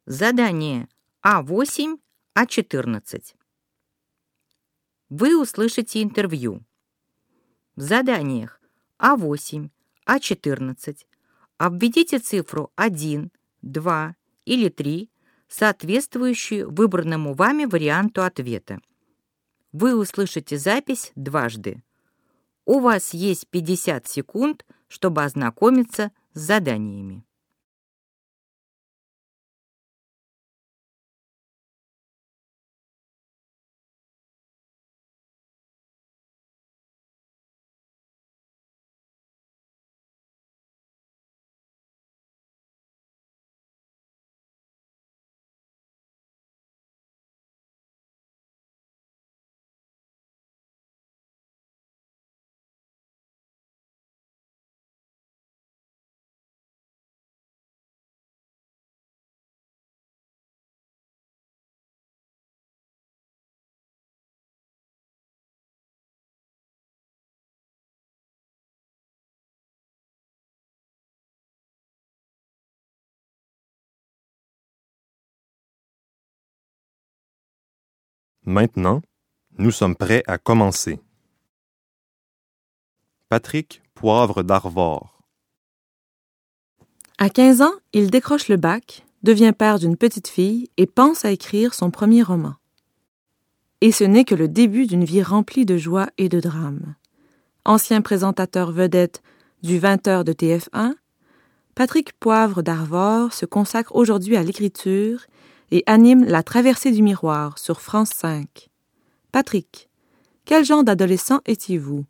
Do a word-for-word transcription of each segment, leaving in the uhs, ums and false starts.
Задание А восемь, А четырнадцать. Вы услышите интервью. В заданиях А восемь, А четырнадцать обведите цифру один, два или три, соответствующую выбранному вами варианту ответа. Вы услышите запись дважды. У вас есть пятьдесят секунд, чтобы ознакомиться с заданиями. Maintenant, nous sommes prêts à commencer. Patrick Poivre d'Arvor. À quinze ans, il décroche le bac, devient père d'une petite fille et pense à écrire son premier roman. Et ce n'est que le début d'une vie remplie de joie et de drame. Ancien présentateur vedette du vingt heures de T F un, Patrick Poivre d'Arvor se consacre aujourd'hui à l'écriture et anime La Traversée du Miroir sur France cinq. Patrick, quel genre d'adolescent étiez-vous?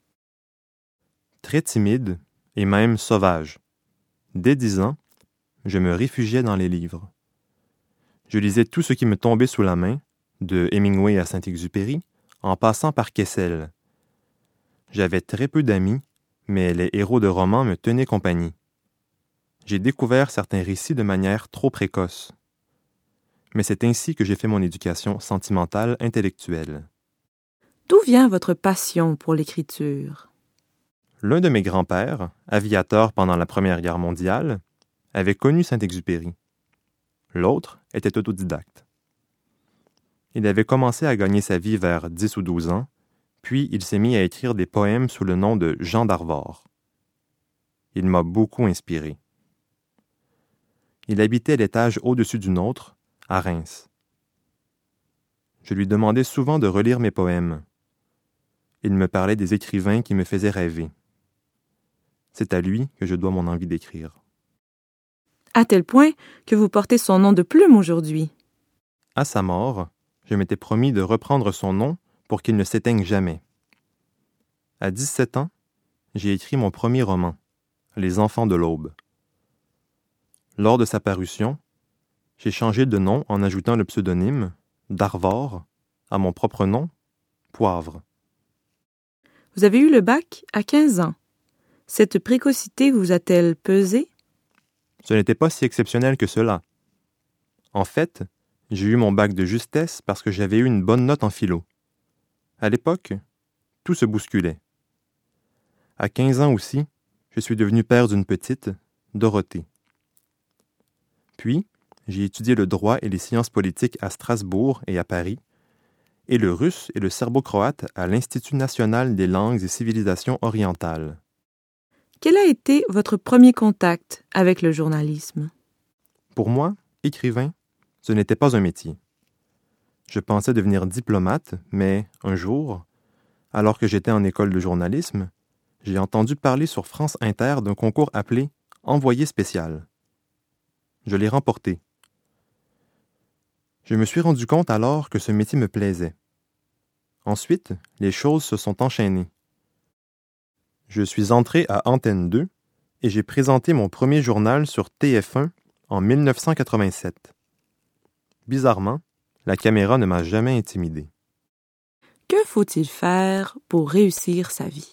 Très timide et même sauvage. Dès dix ans, je me réfugiais dans les livres. Je lisais tout ce qui me tombait sous la main, de Hemingway à Saint-Exupéry, en passant par Kessel. J'avais très peu d'amis, mais les héros de romans me tenaient compagnie. J'ai découvert certains récits de manière trop précoce. Mais c'est ainsi que j'ai fait mon éducation sentimentale intellectuelle. D'où vient votre passion pour l'écriture? L'un de mes grands-pères, aviateur pendant la Première Guerre mondiale, avait connu Saint-Exupéry. L'autre était autodidacte. Il avait commencé à gagner sa vie vers dix ou douze ans, puis il s'est mis à écrire des poèmes sous le nom de Jean d'Arvor. Il m'a beaucoup inspiré. Il habitait l'étage au-dessus du nôtre, à Reims. Je lui demandais souvent de relire mes poèmes. Il me parlait des écrivains qui me faisaient rêver. C'est à lui que je dois mon envie d'écrire. À tel point que vous portez son nom de plume aujourd'hui. À sa mort, je m'étais promis de reprendre son nom pour qu'il ne s'éteigne jamais. À dix-sept ans, j'ai écrit mon premier roman, Les Enfants de l'Aube. Lors de sa parution, j'ai changé de nom en ajoutant le pseudonyme d'Arvor à mon propre nom, Poivre. Vous avez eu le bac à quinze ans. Cette précocité vous a-t-elle pesé? Ce n'était pas si exceptionnel que cela. En fait, j'ai eu mon bac de justesse parce que j'avais eu une bonne note en philo. À l'époque, tout se bousculait. À quinze ans aussi, je suis devenu père d'une petite, Dorothée. Puis, j'ai étudié le droit et les sciences politiques à Strasbourg et à Paris, et le russe et le serbo-croate à l'Institut national des langues et civilisations orientales. Quel a été votre premier contact avec le journalisme? Pour moi, écrivain, ce n'était pas un métier. Je pensais devenir diplomate, mais un jour, alors que j'étais en école de journalisme, j'ai entendu parler sur France Inter d'un concours appelé « Envoyé spécial ». Je l'ai remporté. Je me suis rendu compte alors que ce métier me plaisait. Ensuite, les choses se sont enchaînées. Je suis entré à Antenne deux et j'ai présenté mon premier journal sur T F un en mille neuf cent quatre-vingt-sept. Bizarrement, la caméra ne m'a jamais intimidé. Que faut-il faire pour réussir sa vie?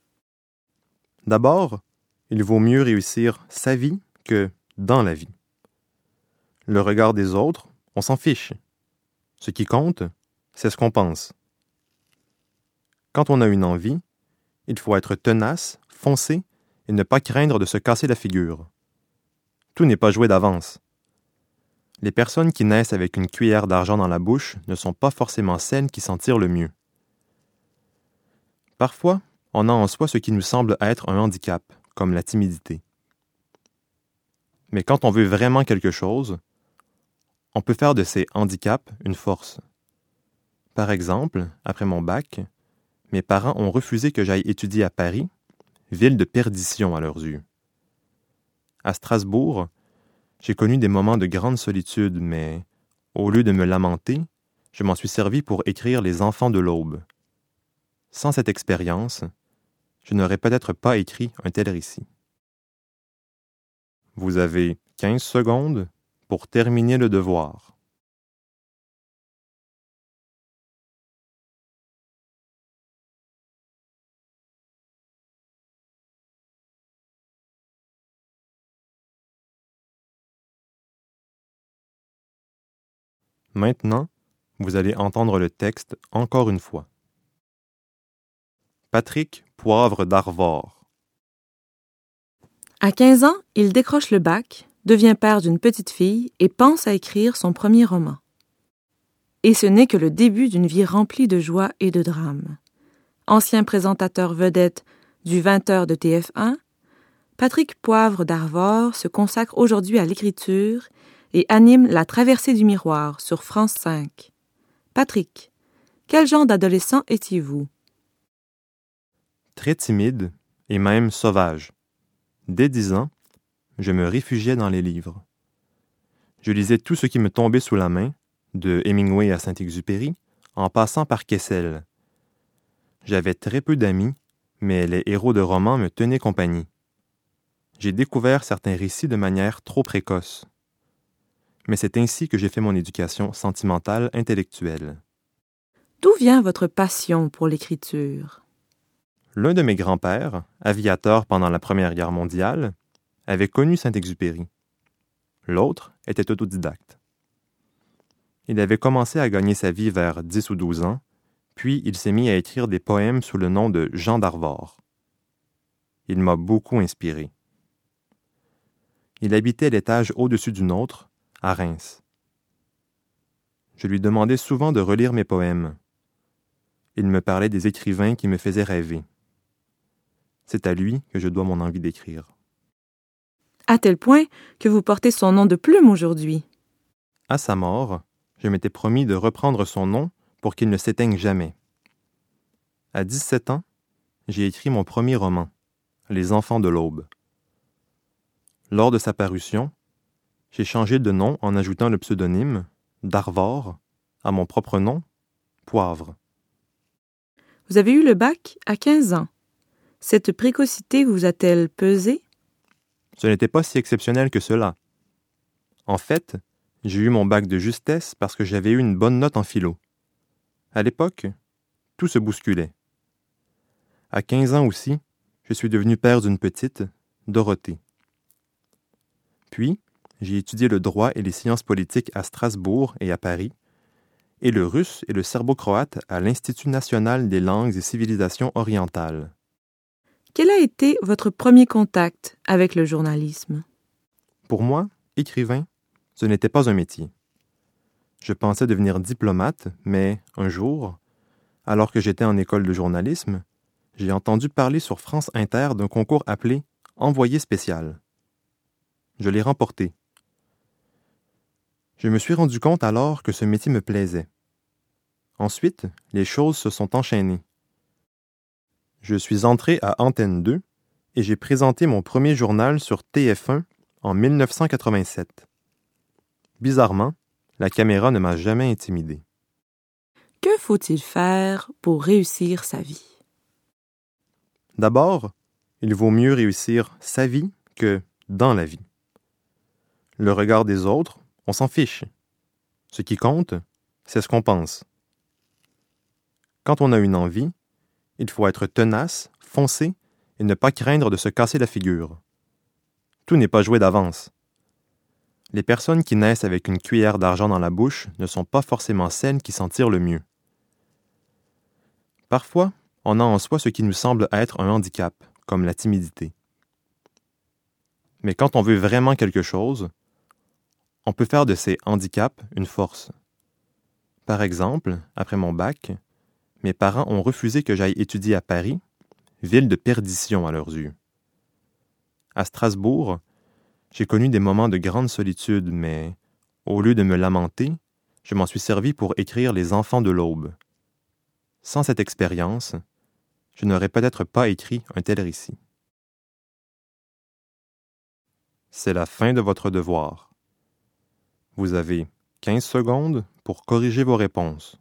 D'abord, il vaut mieux réussir sa vie que dans la vie. Le regard des autres, on s'en fiche. Ce qui compte, c'est ce qu'on pense. Quand on a une envie, il faut être tenace, foncer et ne pas craindre de se casser la figure. Tout n'est pas joué d'avance. Les personnes qui naissent avec une cuillère d'argent dans la bouche ne sont pas forcément celles qui s'en tirent le mieux. Parfois, on a en soi ce qui nous semble être un handicap, comme la timidité. Mais quand on veut vraiment quelque chose, on peut faire de ces handicaps une force. Par exemple, après mon bac, mes parents ont refusé que j'aille étudier à Paris, ville de perdition à leurs yeux. À Strasbourg, j'ai connu des moments de grande solitude, mais au lieu de me lamenter, je m'en suis servi pour écrire Les Enfants de l'Aube. Sans cette expérience, je n'aurais peut-être pas écrit un tel récit. Vous avez quinze secondes pour terminer le devoir. Maintenant, vous allez entendre le texte encore une fois. Patrick Poivre d'Arvor. À quinze ans, il décroche le bac, devient père d'une petite fille et pense à écrire son premier roman. Et ce n'est que le début d'une vie remplie de joie et de drame. Ancien présentateur vedette du vingt heures de T F un, Patrick Poivre d'Arvor se consacre aujourd'hui à l'écriture et anime La Traversée du Miroir sur France cinq. Patrick, quel genre d'adolescent étiez-vous? Très timide et même sauvage. Dès dix ans, je me réfugiais dans les livres. Je lisais tout ce qui me tombait sous la main, de Hemingway à Saint-Exupéry, en passant par Kessel. J'avais très peu d'amis, mais les héros de romans me tenaient compagnie. J'ai découvert certains récits de manière trop précoce. Mais c'est ainsi que j'ai fait mon éducation sentimentale intellectuelle. D'où vient votre passion pour l'écriture? L'un de mes grands-pères, aviateur pendant la Première Guerre mondiale, avait connu Saint-Exupéry. L'autre était autodidacte. Il avait commencé à gagner sa vie vers dix ou douze ans, puis il s'est mis à écrire des poèmes sous le nom de Jean d'Arvor. Il m'a beaucoup inspiré. Il habitait l'étage au-dessus du nôtre, à Reims. Je lui demandais souvent de relire mes poèmes. Il me parlait des écrivains qui me faisaient rêver. C'est à lui que je dois mon envie d'écrire. À tel point que vous portez son nom de plume aujourd'hui. À sa mort, je m'étais promis de reprendre son nom pour qu'il ne s'éteigne jamais. À dix-sept ans, j'ai écrit mon premier roman, Les Enfants de l'Aube. Lors de sa parution, j'ai changé de nom en ajoutant le pseudonyme d'Arvor à mon propre nom, Poivre. Vous avez eu le bac à quinze ans. Cette précocité vous a-t-elle pesé? Ce n'était pas si exceptionnel que cela. En fait, j'ai eu mon bac de justesse parce que j'avais eu une bonne note en philo. À l'époque, tout se bousculait. À quinze ans aussi, je suis devenu père d'une petite, Dorothée. Puis, j'ai étudié le droit et les sciences politiques à Strasbourg et à Paris, et le russe et le serbo-croate à l'Institut national des langues et civilisations orientales. Quel a été votre premier contact avec le journalisme? Pour moi, écrivain, ce n'était pas un métier. Je pensais devenir diplomate, mais un jour, alors que j'étais en école de journalisme, j'ai entendu parler sur France Inter d'un concours appelé « Envoyé spécial ». Je l'ai remporté. Je me suis rendu compte alors que ce métier me plaisait. Ensuite, les choses se sont enchaînées. Je suis entré à Antenne deux et j'ai présenté mon premier journal sur T F un en mille neuf cent quatre-vingt-sept. Bizarrement, la caméra ne m'a jamais intimidé. Que faut-il faire pour réussir sa vie? D'abord, il vaut mieux réussir sa vie que dans la vie. Le regard des autres, on s'en fiche. Ce qui compte, c'est ce qu'on pense. Quand on a une envie, il faut être tenace, foncer et ne pas craindre de se casser la figure. Tout n'est pas joué d'avance. Les personnes qui naissent avec une cuillère d'argent dans la bouche ne sont pas forcément celles qui s'en tirent le mieux. Parfois, on a en soi ce qui nous semble être un handicap, comme la timidité. Mais quand on veut vraiment quelque chose, on peut faire de ces handicaps une force. Par exemple, après mon bac, mes parents ont refusé que j'aille étudier à Paris, ville de perdition à leurs yeux. À Strasbourg, j'ai connu des moments de grande solitude, mais au lieu de me lamenter, je m'en suis servi pour écrire Les Enfants de l'Aube. Sans cette expérience, je n'aurais peut-être pas écrit un tel récit. C'est la fin de votre devoir. Vous avez quinze secondes pour corriger vos réponses.